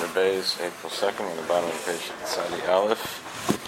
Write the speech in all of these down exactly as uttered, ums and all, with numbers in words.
Beis, April second, on the bottom of the page, Tzadi Aleph.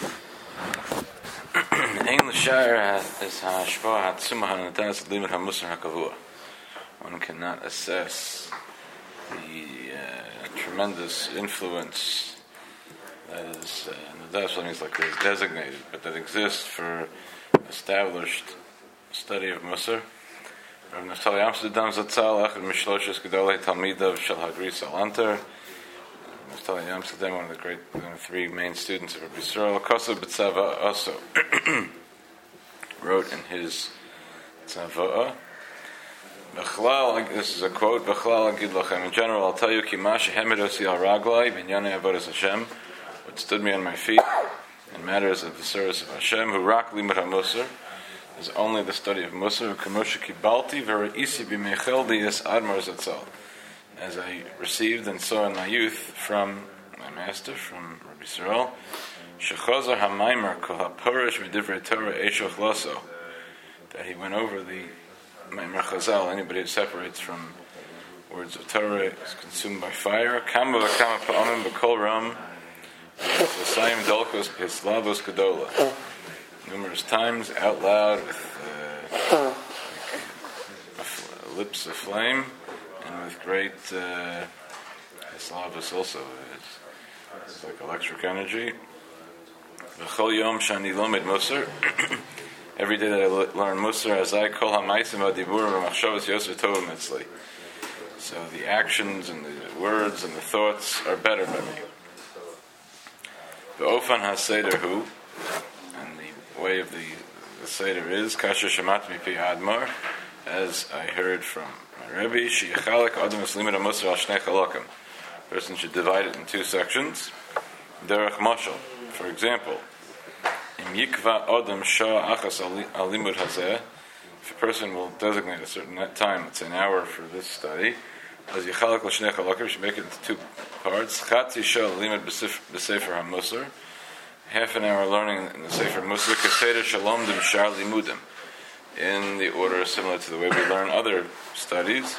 Ein l'sha'er is ha'ashpah ha'tzumah ha'natas limit ha'musar ha'kavua. One cannot assess the uh, tremendous influence that is, uh, that's what means like is designated, but that exists for established study of Musar. Rav Naftali Amsterdam Zatzal, Echad Mishloshes Gedolei Talmidav Shel Hagris Alanter. Naftali Amsterdam, one of the great, one of the three main students of Rabbi Yisrael, Kosev B'Tzava also wrote in his Tzava'ah. B'chlal, this is a quote, B'chlal Agid Lachem. In general, I'll tell you, Ki ma shehemed osi al raglai, B'nyane avodas Hashem, what stood me on my feet, in matters of the service of Hashem, who rak limud ha-musar, is only the study of Musar, Kamosha Kibalti, Vera Isi B'mecheldi Es Admar Zatzal, as I received and saw in my youth from my master, from Rabbi Yisrael, Shechazar HaMaimer Kol HaPorish V'divrei Torah Eshoch Laso, that he went over the Maimer Chazal, anybody who separates from words of Torah is consumed by fire, Kama V'kama Pa'amim B'kol Ram, V'sayim Dolkos B'Hislavos Gedola, numerous times, out loud, with uh, like lips of flame, and with great uh, Hislavos also. It's, it's like electric energy. V'chol yom shani lomed Musar. Every day that I learn Musar, as I kol ha'maisim v'adiburim v'machshavos yoser tovim etzli. So the actions and the words and the thoughts are better by me. V'ofan ha'seder hu, way of the, the Seder is Kasher Shamat Mipi Admar, as I heard from my Rebbe, Sheyachalek Adam Eslimid HaMusar Al Shnei Chalakim. Person should divide it in two sections. Derech Mashal, for example, Im Yikva Adam Shah Achas Al Limud Hazeh, if a person will designate a certain time, it's an hour for this study, as Yachalek Al Shnei Chalakim, should make it into two parts. Chatzi Shah Limud B'Sefer HaMusar, half an hour learning in the Sefer Musar, Keseder Shalom Dim Shar Limudim, in the order similar to the way we learn other studies.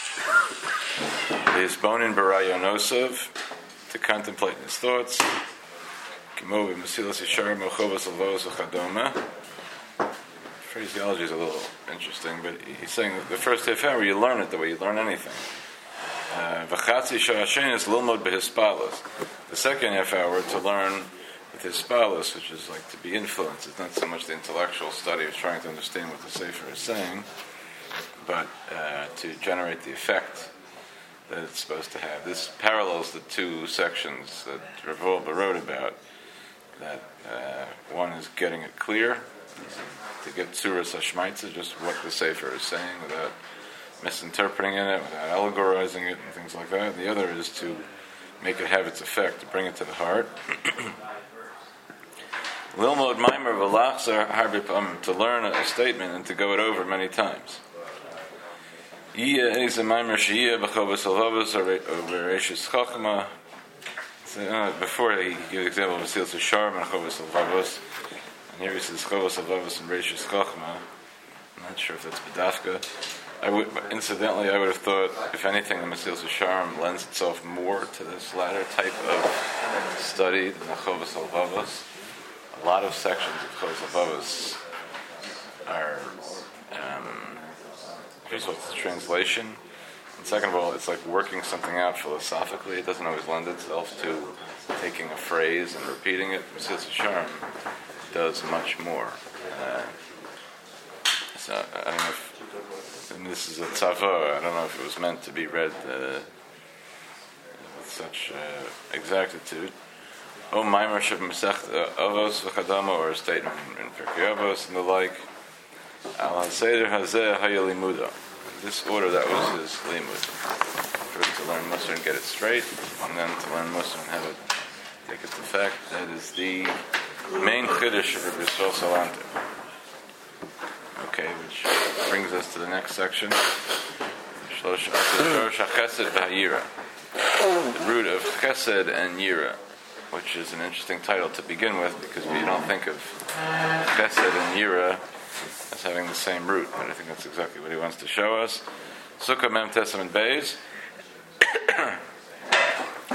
The Hisbonin Barayonosov, to contemplate his thoughts. Kimovi Mesilas Yishar Mochovas Alvos V'chadoma. Phraseology is a little interesting, but he's saying that the first half hour you learn it the way you learn anything. V'chatzi Sha'ashen is Lilmod B'Hispalos. The second half hour to learn with his spalos, which is like to be influenced. It's not so much the intellectual study of trying to understand what the Sefer is saying, but uh, to generate the effect that it's supposed to have. This parallels the two sections that Rav Wolbe wrote about, that uh, one is getting it clear, to get Tzuras HaShmaitza, just what the Sefer is saying, without misinterpreting it, without allegorizing it, and things like that. The other is to make it have its effect, to bring it to the heart. Lilmod Maimer V'lachzar Harbe Pa'amim, to learn a statement and to go it over many times. Yiyah Eze Maimer Shiyah B'chovas Alvavos V'reishis Chachma. Before he gives the example of Mesilas Yisharim and Chovas Alvavos, and here he says Chovas Alvavos and Reishis Chachma. I'm not sure if that's B'dafka. I would, incidentally, I would have thought, if anything, the Mesilas Yisharim lends itself more to this latter type of study than the Chovas Alvavos. A lot of sections of Chovas Alvavos are, um, first of all, it's the translation, and second of all, it's like working something out philosophically. It doesn't always lend itself to taking a phrase and repeating it. Mesilas Yisharim does much more. Uh, so I don't know if, and this is a tzava, I don't know if it was meant to be read uh, with such uh, exactitude. O Maimer Sheb Mesech Avos V'chadama, or a statement in Pirkei Avos and the like. Al HaSeder Hazeh Haya Limuda. In this order, that was his limud. First to learn Musar and get it straight, and then to learn Musar and have it take its effect. That is the main chiddush of Rabbi Yisrael Salanter. Okay, which brings us to the next section. Shlosh HaChesed V'Hayira. The root of Chesed and Yira, which is an interesting title to begin with, because we don't think of Chesed and Yira as having the same root, but I think that's exactly what he wants to show us. Sukkah Mem Tesam and Beis.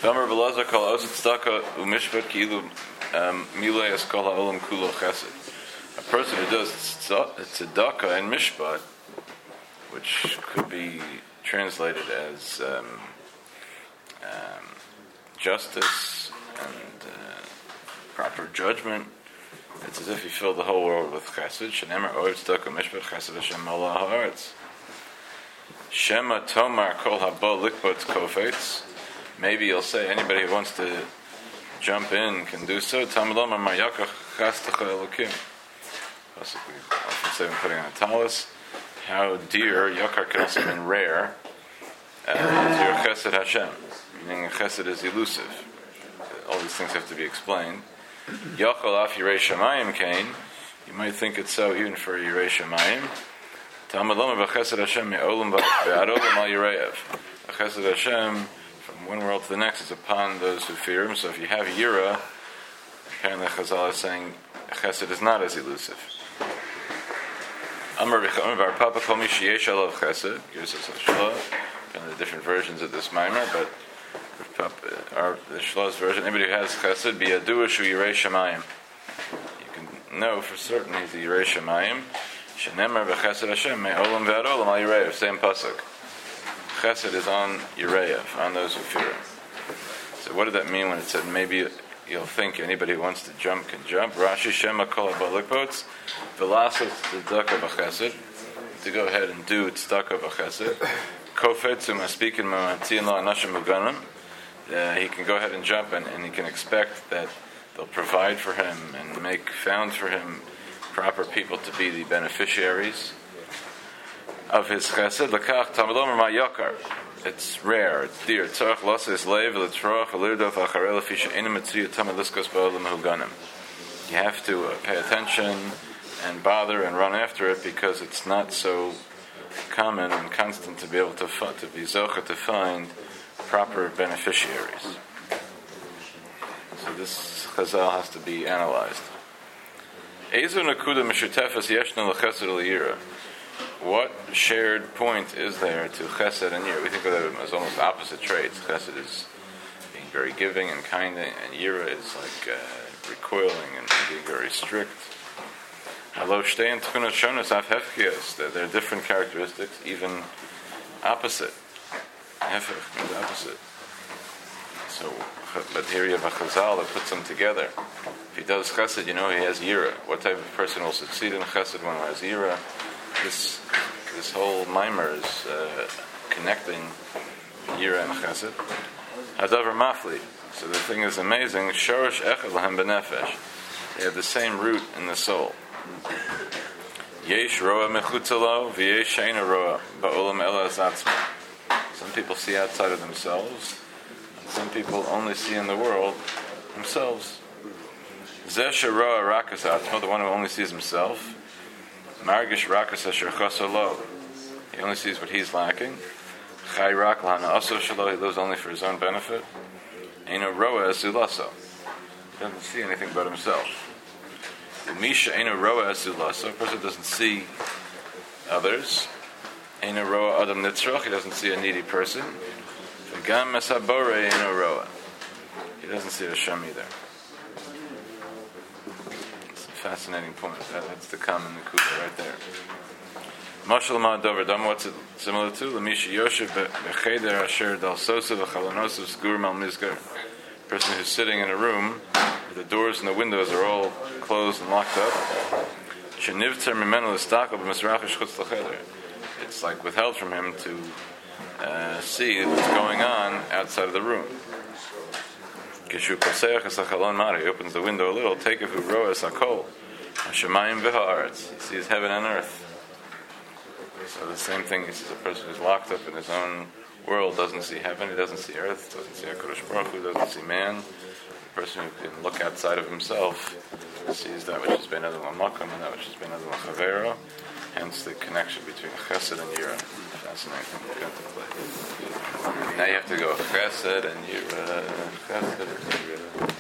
V'amar v'lazar kol osid tzedakah u'mishpat ki'ilu milei es kol ha'olam kulo chesed. A person who does tzedakah and mishpat, which could be translated as um, um, justice and uh, proper judgment, it's as if he filled the whole world with chesed. Shenemar oid tzedakah mishpat chesed Hashem malach haaretz. Shema tomar kol haba likbot kofetz. Maybe you'll say anybody who wants to jump in can do so. Tamilomar mar yakach chastecha elokim. Possibly, often say when putting on a talis, how dear yakar can also mean rare. Uh, is your chesed Hashem, meaning chesed is elusive. All these things have to be explained. Yachal af yirei shamayim kain. You might think it's so even for yirei shamayim. Talmud Lomar b'chesed Hashem me'olam v'adolam al yireyev. A chesed Hashem from one world to the next is upon those who fear Him. So if you have yira, apparently Chazal is saying chesed is not as elusive. Amar v'chamer bar papa kol mi sheyesh alav chesed. Here's kind of the different versions of this mimer, but our, the Shlah's version, anybody who has chesed, biyadu shu yirei shamayim. You can know for certain he's a yirei shamayim. Shenemar v'chesed Hashem me'olam v'adolam al yireyev. Same pasuk. Chesed is on yireyev, on those who fear Him. So what did that mean when it said maybe you'll think anybody who wants to jump can jump? Rashi Shema kol habalikbots v'lasot tzedakah b'chesed. To go ahead and do tzedakah b'chesed. Kofetz u'maspikin ma'matziin lo anashim muganim. He can go ahead and jump, and, and he can expect that they'll provide for him and make found for him proper people to be the beneficiaries of his chesed. Lakach tamalomer ma yakar. It's rare, it's dear. Tzarach losses leiv l'tzroach l'irdof acharei lefi she'einu mitzviyah tamid liskos ba'olam huganim. You have to uh, pay attention and bother and run after it because it's not so common and constant to be able to f- to be zocha to find proper beneficiaries. So this chazal has to be analyzed. Ezu nakuda mishutefes yeshna l'chesed l'yira. What shared point is there to chesed and yira? We think of them as almost opposite traits. Chesed is being very giving and kind, and yira is like uh, recoiling and being very strict. Hello, shtei and tchunot shonos af hefkios. They're different characteristics, even opposite. Hefech means opposite. So, but here you have a chazal that puts them together. If he does chesed, you know he has yira. What type of person will succeed in chesed when he has yira? This this whole mimer is uh, connecting yira and chesed. Hadavar mafli. So the thing is amazing. Shorosh echad lahem benefesh. They have the same root in the soul. Yesh roa mechutzalo v'yesh sheina roa ba'olam ela zatzma. Some people see outside of themselves, and some people only see in the world themselves. Zeh sheroa rakas atzma, the one who only sees himself. Margish rakas asher chasolo. He only sees what he's lacking. Chai rak lahana aso shalo. He lives only for his own benefit. Eino roa esulaso. He doesn't see anything but himself. Umisha eino roa esulaso. A person doesn't see others. Eino roa adam nitzrach. He doesn't see a needy person. V'gam mesabore eino roa. He doesn't see Hashem either. Fascinating point. That, that's the common nekuda right there. Mashal ma dover dam. What's it similar to? Lamisha yoshev becheder asher dal sosa v'chalonosav sgur mal mizgar. Person who's sitting in a room where the doors and the windows are all closed and locked up. Shenivtzer mimenu l'stakel b'misrachish chutz l'cheder. It's like withheld from him to uh, see what's going on outside of the room. He opens the window a little. Take who roas hakol, hashemayim v'haaretz. He sees heaven and earth. So the same thing. He sees a person who's locked up in his own world doesn't see heaven. He doesn't see earth. Doesn't see HaKadosh Baruch Hu. Doesn't see man. The person who can look outside of himself sees that which is bein adam l'makam and that which is bein adam l'chavero. Hence the connection between chesed and yira. Fascinating thing to contemplate. Now you have to go chesed and yira, chesed and yira.